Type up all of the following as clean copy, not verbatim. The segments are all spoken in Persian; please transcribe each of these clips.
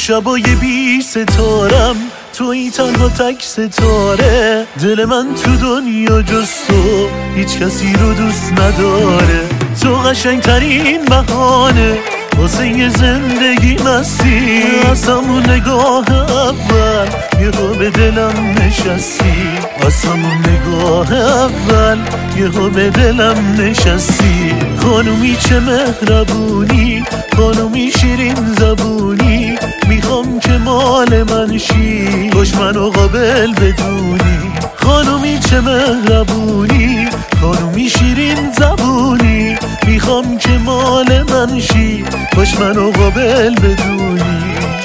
شبای بی ستارم توی تنها تک ستاره. دل من تو دنیا جز تو هیچ کسی رو دوست نداره. تو قشنگترین بهانه واسه یه زندگی مستی. از همون نگاه اول یهو به دلم نشستی. از همون نگاه اول یهو به دلم نشستی. خانومی چه مهربونی، خانومی شیرین زبونی. میخوام که مال من شی، باش منو قابل بدونی. خانومی چه مهربونی، خانومی شیرین زبونی. میخوام که مال من شی، باش منو قابل بدونی.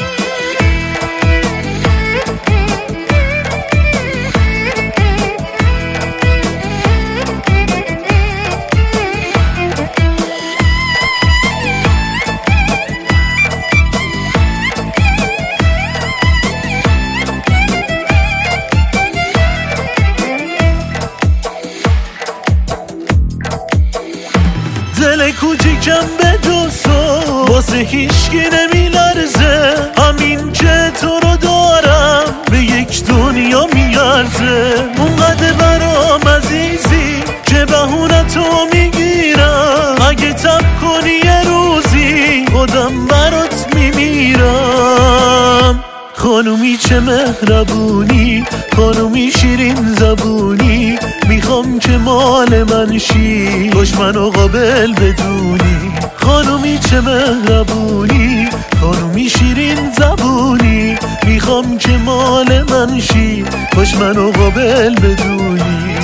دل کوچیکم به دوستو واسه هیچکی نمیلرزه. همین که تو رو دارم به یک دنیا میارزه. اونقدر برام عزیزی که بهونتو میگیرم. اگه تب کنی یه روزی خودم برات میمیرم. خانومی چه مهربونی، خانومی شیرین زبونی. میخوام که مال من شی، باش منو قابل بدونی. خانومی چه مهربونی، خانومی شیرین زبونی. میخوام که مال من شی، باش منو قابل بدونی.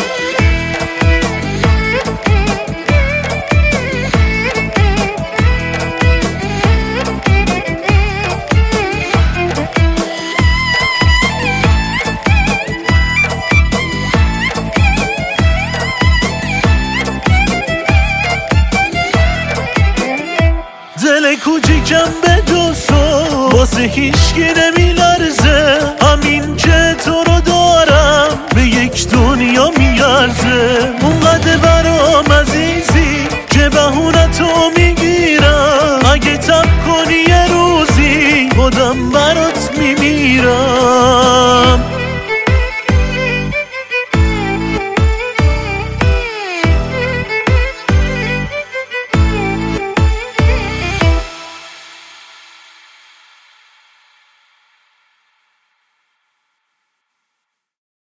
دل کوچیکم به دوستو واسه هیچکی نمیلرزه. همین که تو رو دارم به یک دنیا میارزه. اونقدر